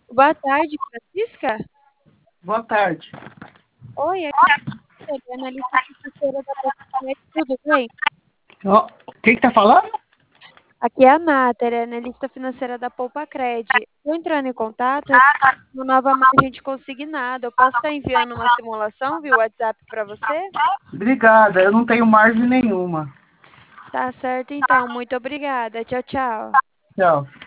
Boa tarde, Francisca. Boa tarde. Oi, aqui é a analista financeira da Poupancred, tudo bem? Ó, quem que tá falando? Aqui é a Nathalie, analista financeira da Poupancred. Estou entrando em contato, uma nova margem consignada. Eu posso estar enviando uma simulação via WhatsApp para você? Obrigada, eu não tenho margem nenhuma. Tá certo, então. Muito obrigada. Tchau, tchau. Tchau.